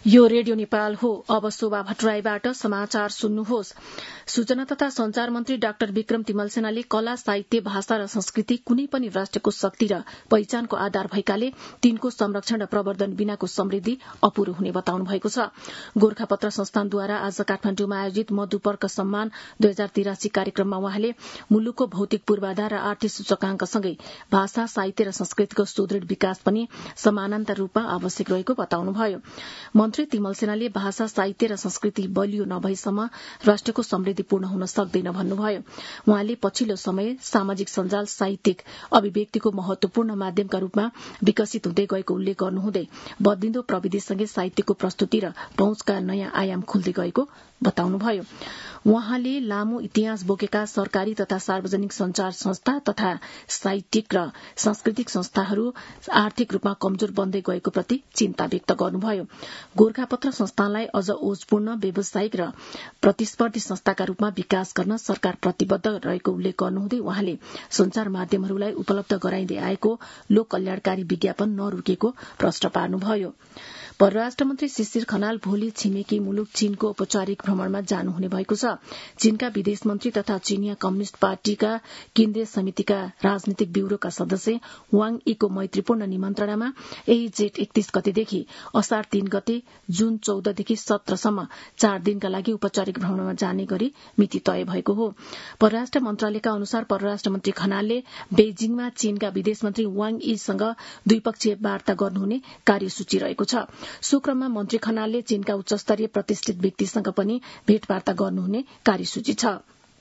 यो रेडियो नेपाल हो। अब शोभा भट्टराईबाट समाचार सुन्नुहोस्। सूचना तथा संचार मन्त्री डाक्टर विक्रम तिमलसेनाले कला, साहित्य, भाषा र संस्कृति कुनै पनि राष्ट्रको शक्ति र पहिचानको आधार भएकाले तिनको संरक्षण र प्रवर्धन बिनाको समृद्धि अपूरो हुने बताउनु भएको छ। गोरखापत्र संस्थानद्वारा आज काठमाण्डुमा आयोजित मधुपर्क सम्मान 2083 कार्यक्रममा वहाँले मुलुकको भौतिक पूर्वाधार र आर्थिक सूचकांकसँगै भाषा, साहित्य र संस्कृतिको सुदृढ़ विकास पनि समानान्तर रूपमा आवश्यक रहेको बताउनुभयो। मन्त्री तिमलसेनाले भाषा, साहित्य र संस्कृति बलियो नभएसम्म राष्ट्रको समृद्धि पूर्ण हुन सक्दैन भन्नुभयो। उहाँले पछिल्लो समय सामाजिक सञ्जाल साहित्यिक अभिव्यक्तिको महत्वपूर्ण माध्यमका रूपमा विकसित हुँदै गएको उल्लेख गर्नुहुँदै बदलिँदो प्रविधिसँगै साहित्यको प्रस्तुति र पहुँचका नयाँ आयाम खुल्दै गएको बताउनुभयो। उहाँले लामो इतिहास बोकेका सरकारी तथा सार्वजनिक संचार संस्था तथा साहित्यिक र सांस्कृतिक संस्थाहरू आर्थिक रूपमा कमजोर बन्दै गएको प्रति चिन्ता व्यक्त गर्नुभयो। गोरखापत्र संस्थानलाई अझ ओजपूर्ण व्यावसायिक र प्रतिस्पर्धी संस्थाका रूपमा विकास गर्न सरकार प्रतिबद्ध रहेको उल्लेख गर्नुहुँदै उहाँले संचार माध्यमहरूलाई उपलब्ध गराइँदै आएको लोक कल्याणकारी विज्ञापन नरोकेको प्रश्न पार्नुभयो। परराष्ट्र मन्त्री शिशिर खनाल भोलि छिमेकी मुलुक चीनको औपचारिक भ्रमणमा जानुहुने भएको छ। चीनका विदेश मन्त्री तथा चीनिया कम्युनिष्ट पार्टीका केन्द्रीय समितिका राजनीतिक ब्यूरोका सदस्य वाङ यीको मैत्रीपूर्ण निमन्त्रणामा यही जेठ 31 गतेदेखि असार 3 गते जुन 14 देखि 17 सम्म 4 दिनका लागि औपचारिक भ्रमणमा जाने गरी मिति तय भएको हो। परराष्ट्र मन्त्रालयका अनुसार परराष्ट्र मन्त्री खनालले बेजिङमा चीनका विदेश मन्त्री वाङ यीसँग द्विपक्षीय वार्ता गर्नुहुने कार्यसूची रहेको छ। शुक्रममा मन्त्री खनालले चीनका उच्चस्तरीय प्रतिष्ठित व्यक्तिसँग पनि भेटवार्ता गर्नुहुने कार्यसूची छ।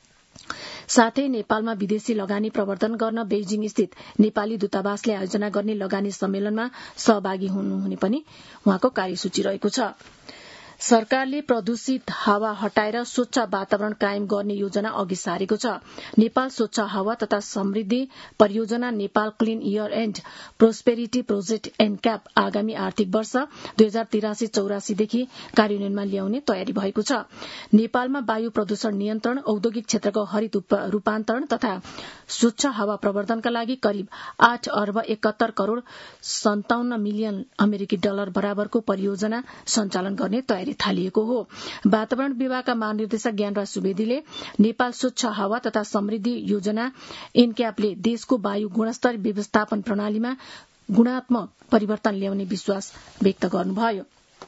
साथै नेपालमा विदेशी लगानी प्रवर्धन गर्न बेजिङ स्थित नेपाली दूतावासले आयोजना गर्ने लगानी सम्मेलनमा सहभागी हुनुहुने पनि उहाँको कार्यसूची रहेको छ। सरकारले प्रदूषित हावा हटाएर स्वच्छ वातावरण कायम गर्ने योजना अघि सारेको छ। नेपाल स्वच्छ हावा तथा समृद्धि परियोजना Nepal clean air and prosperity project NCAP आगामी आर्थिक वर्ष 2083-84 देखि कार्यान्वयनमा ल्याउने तयारी भएको छ। नेपालमा वायु प्रदूषण नियन्त्रण, औद्योगिक क्षेत्रको हरित रूपान्तरण तथा स्वच्छ हावा प्रवर्धनका लागि करिब 8 अर्ब 71 करोड़ 57 मिलियन अमेरिकी डलर बराबरको परियोजना सञ्चालन गर्ने तयारी थालिएको हो। वातावरण विभागका महानिर्देशक ज्ञानराज सुवेदीले नेपाल स्वच्छ हावा तथा समृद्धि योजना एनक्यापले देशको वायु गुणस्तर व्यवस्थापन प्रणालीमा गुणात्मक परिवर्तन ल्याउने विश्वास व्यक्त गर्नुभयो।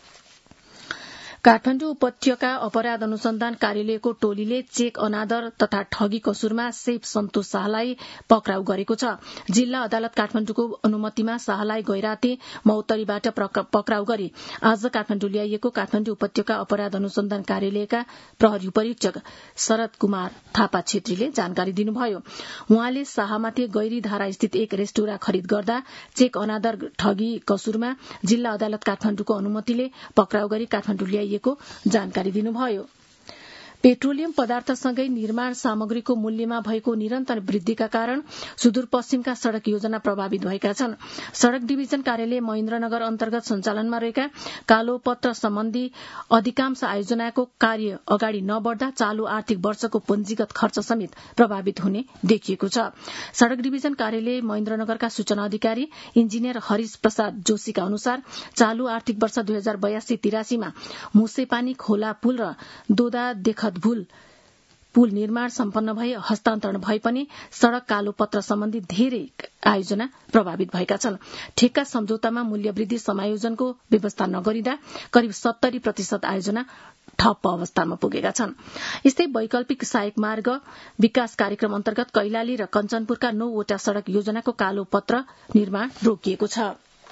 काठमाण्डु उपत्यका अपराध अनुसन्धान कार्यालयको टोलीले चेक अनादर तथा ठगी कसुरमा सेफ सन्तोष शाहलाई पक्राउ गरेको छ। जिल्ला अदालत काठमाण्डुको अनुमतिमा शाहलाई गैराती मौतरीबाट पक्राउ गरी आज काठमाण्डु ल्याइएको काठमाण्डु उपत्यका अपराध अनुसन्धान कार्यालयका प्रहरी उपरीक्षक शरद कुमार थापा छेत्रीले जानकारी दिनुभयो। उहाँले शाहमाथि गैरी धारा स्थित एक रेस्टुरा खरिद गर्दा चेक अनादर ठगी कसुरमा जिल्ला अदालत काठमाण्डुको अनुमतिले पक्राउ गरी काठमाण्डु ल्याइएको जानकारी दिनुभयो। पेट्रोलियम पदार्थसँगै निर्माण सामग्रीको मूल्यमा भएको निरन्तर वृद्धिका कारण सुदूरपश्चिमका सड़क योजना प्रभावित भएका छन्। सड़क डिभिजन कार्यालय महेन्द्रनगर अन्तर्गत सञ्चालनमा रहेका कालो पत्र सम्बन्धी अधिकांश आयोजनाको कार्य अगाडि नबढ्दा चालू आर्थिक वर्षको पुँजीगत खर्च समेत प्रभावित हुने देखिएको छ। सड़क डिभिजन कार्यालय महेन्द्रनगरका सूचना अधिकारी इन्जिनियर हरिश प्रसाद जोशीका अनुसार चालू आर्थिक वर्ष 2082-83 मा मुसेपानी खोला पुल र दोदा देखत पुल निर्माण सम्पन्न भए हस्तान्तरण भए पनि सड़क कालो पत्र सम्बन्धी धेरै आयोजना प्रभावित भएका छन्। ठेक्का सम्झौतामा मूल्यवृद्धि समायोजनको व्यवस्था नगरिँदा करिब 70% आयोजना ठप्प अवस्थामा पुगेका छन्। यस्तै वैकल्पिक सहायक मार्ग विकास कार्यक्रम अन्तर्गत कैलाली र कञ्चनपुरका 9 वटा सड़क योजनाको कालो पत्र निर्माण रोकिएको छ।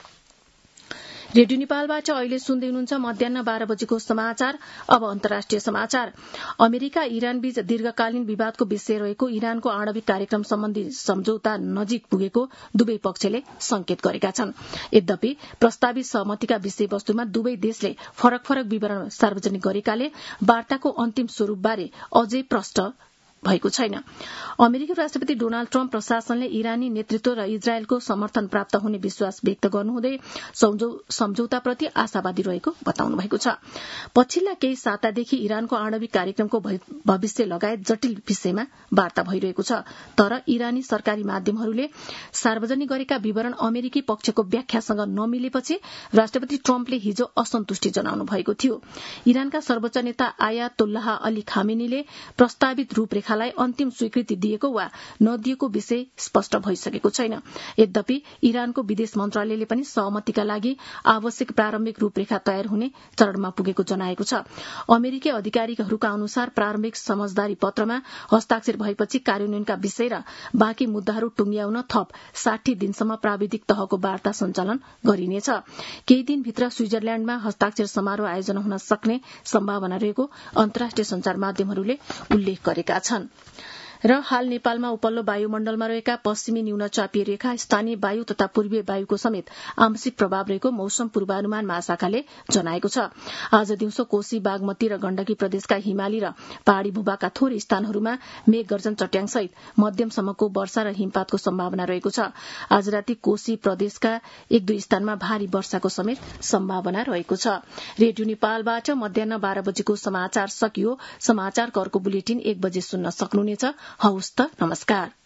रेडियो नेपालबाट अहिले सुन्दै हुनुहुन्छ मध्याह्न 12 बजेको समाचार। अब अन्तर्राष्ट्रिय समाचार। अमेरिका इरान बीच दीर्घकालीन विवादको विषय रहेको इरानको आणविक कार्यक्रम सम्बन्धी सम्झौता नजिक पुगेको दुवै पक्षले संकेत गरेका छन्। यद्यपि प्रस्तावित सहमतिका विषयवस्तुमा दुवै देशले फरक फरक विवरण सार्वजनिक गरेकाले वार्ताको अन्तिम स्वरूपबारे अझै प्रश्न भएको छैन। अमेरिकी राष्ट्रपति डोनाल्ड ट्रम्प प्रशासनले इरानी नेतृत्व र इजरायलको समर्थन प्राप्त हुने विश्वास व्यक्त गर्नुहुँदै सम्झौताप्रति आशावादी रहेको बताउनु भएको छ। पछिल्ला केही सातादेखि इरानको आणविक कार्यक्रमको भविष्य लगायत जटिल विषयमा वार्ता भइरहेको छ। तर इरानी सरकारी माध्यमहरूले सार्वजनिक गरेका विवरण अमेरिकी पक्षको व्याख्यासँग नमिलेपछि राष्ट्रपति ट्रम्पले हिजो असन्तुष्टि जनाउनु भएको थियो। इरानका सर्वोच्च नेता आयातुल्लाह अली खामेनीले प्रस्तावित रूपरेखालाई अन्तिम स्वीकृति दिएको वा नदिएको विषय स्पष्ट भइसकेको छैन। यद्यपि इरानको विदेश मन्त्रालयले पनि सहमतिका लागि आवश्यक प्रारम्भिक रूपरेखा तयार हुने चरणमा पुगेको जनाएको छ। अमेरिकी अधिकारीहरूका अनुसार प्रारम्भिक समझदारी पत्रमा हस्ताक्षर भएपछि कार्यान्वयनका विषय र बाँकी मुद्दाहरू टुंग्याउन थप 60 दिनसम्म प्राविधिक तहको वार्ता सञ्चालन गरिनेछ। केही दिनभित्र स्विजरल्याण्डमा हस्ताक्षर समारोह आयोजना हुन सक्ने सम्भावना रहेको अन्तर्राष्ट्रिय संचार माध्यमहरूले उल्लेख गरेका छन्। र हाल नेपालमा उपल्लो वायुमण्डलमा रहेका पश्चिमी न्यूनचापीय रेखा स्थानीय वायु तथा पूर्वीय वायुको समेत आंशिक प्रभाव रहेको मौसम पूर्वानुमान महाशाखाले जनाएको छ। आज दिउँसो कोशी, बागमती र गण्डकी प्रदेशका हिमाली र पहाड़ी भूभागका थोरै स्थानहरूमा मेघ गर्जन चट्याङसहित मध्यमसम्मको वर्षा र हिमपातको सम्भावना रहेको छ। आज राति कोशी प्रदेशका 1-2 स्थानमा भारी वर्षाको समेत सम्भावना रहेको छ। रेडियो नेपालबाट मध्याह्न 12 बजेको समाचार सकियो। समाचारको अर्को बुलेटिन 1 बजे सुन्न सक्नुहुनेछ। हवस् त, नमस्कार।